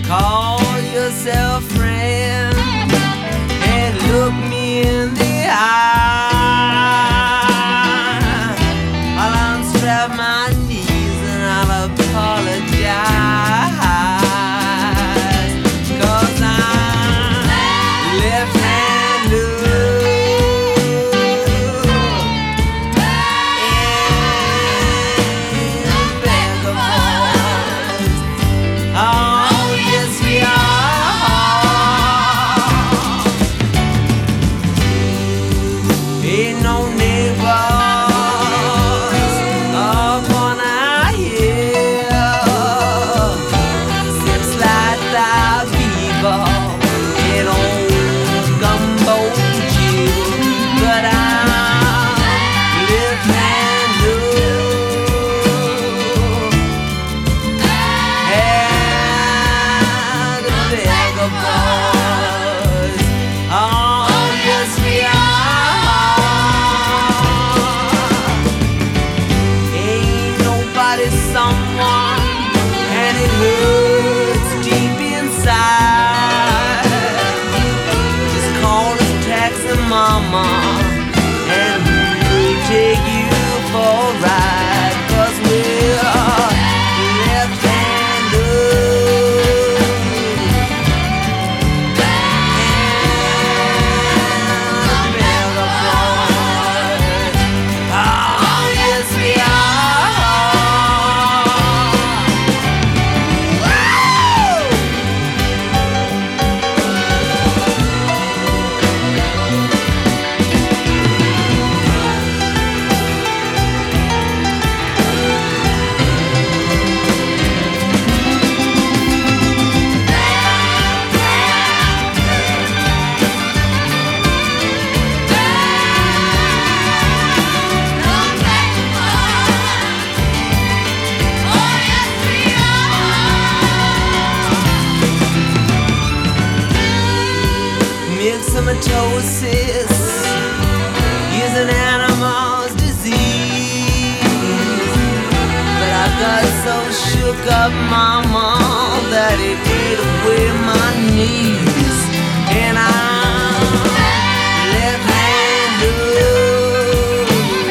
Call yourself friend and look me in the eye. I'll unstrap my knees and I'll apologize, 'cause I'm left-hand loose in vagabonds. Oh, yes we are. Ain't no neighbors up on our hill, except slide our people in old gumbo Jill. But I'm left-hand loose and a vagabond. Oh, yes we are. Ain't nobody someone, and it hurts deep inside. Just call us taxi mama and we'll take you for a ride, 'cause we're left-hand loose and vagabond. Oh, yes we myxomatosis is an animal's disease, but I got so shook up, mama, that it ate away my knees, and I'm left-hand loose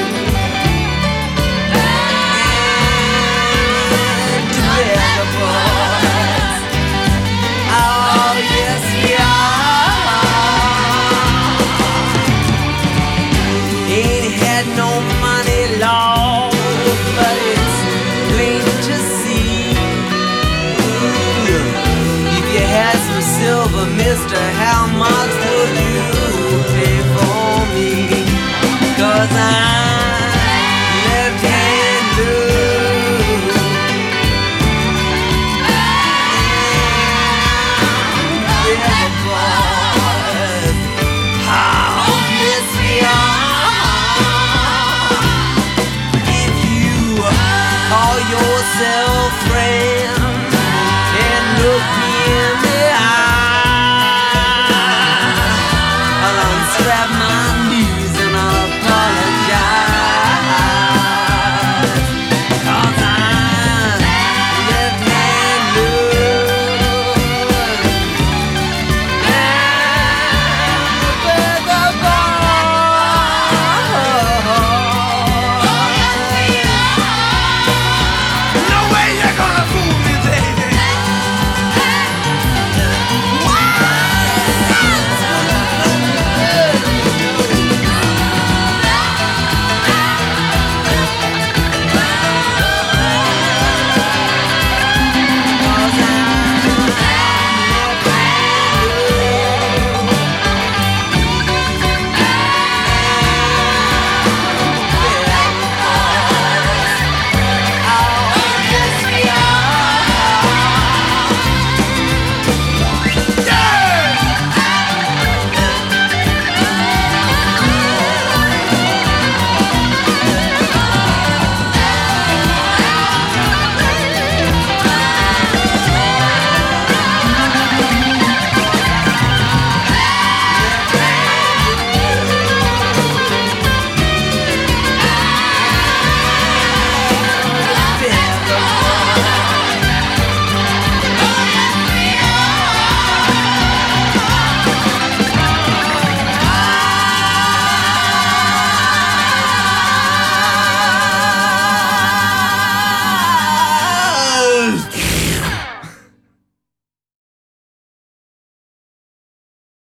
and vagabonds. Oh, yes we are. Ain't had no money long, but it's plain to see. If you had some silver, mister, how much